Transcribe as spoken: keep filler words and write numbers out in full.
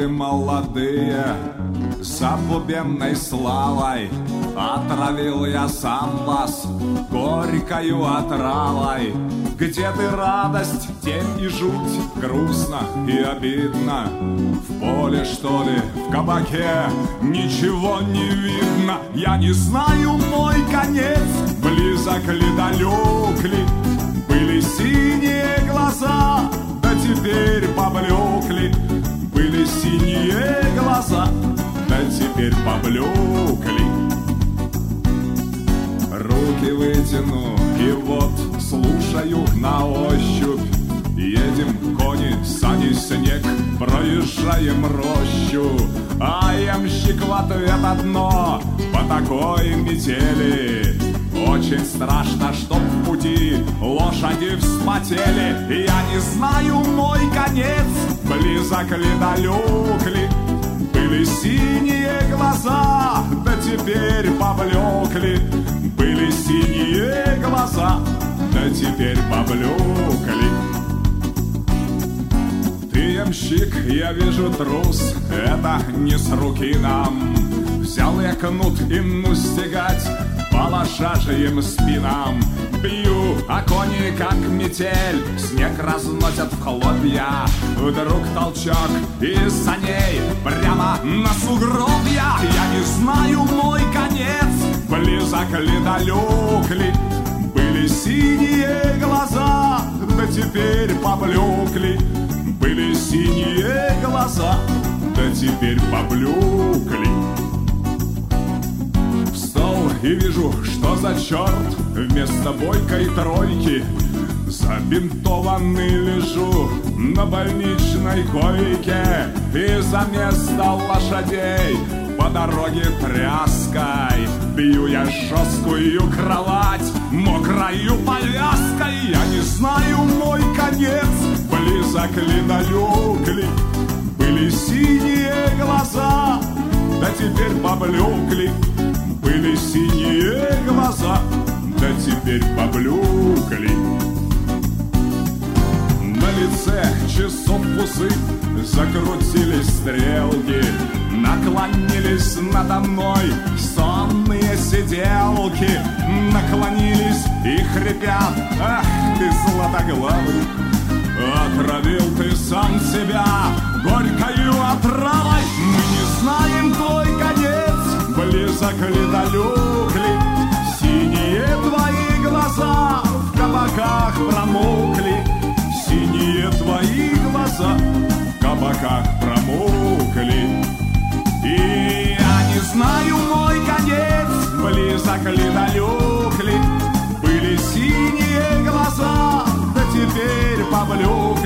годы молодые забубенной славой отравил я сам вас горькою отравой. Где ты радость, тень и жуть, грустно и обидно. В поле, что ли, в кабаке ничего не видно. Я не знаю мой конец, близок ли, далек ли. Были синие глаза, да теперь поблекли. Были синие глаза, да теперь поблекли. Руки вытяну и вот слушаю на ощупь. Едем кони, сани, снег, проезжаем рощу. А ямщик в ответ одно: по такой метели очень страшно, чтоб в пути лошади вспотели. Я не знаю мой конец, близок ли, далек ли. Были синие глаза, да теперь поблекли. Были синие глаза, да теперь поблекли. Ты, ямщик, я вижу трус, это не с руки нам. Взял я кнут и ну стегать по лошажьим спинам. Бью, а кони как метель снег разносят в хлопья. Вдруг толчок из саней прямо на сугробья. Я не знаю мой конец, близок ли, далек ли. Были синие глаза, да теперь поблекли. Были синие глаза, да теперь поблекли. Встал и вижу, что за черт, вместо бойкой тройки забинтованный лежу на больничной койке. И за место лошадей по дороге тряской бью я жесткую кровать мокрою повязкой. Я не знаю мой конец, близок ли, далек ли. Были синие глаза, да теперь поблекли. Были синие глаза, да теперь поблекли. На лице часов усы закрутились стрелки. Наклонились надо мной сонные сиделки. Наклонились и хрипят: ах ты, златоглавый, отравил ты сам себя горькою отравой. Мы не знаем твой конец, близок ли, далек ли. Синие твои глаза в кабаках промокли. Синие твои глаза в кабаках промокли. И я не знаю мой конец, близок ли, далек ли. Были синие глаза, да теперь поблекли.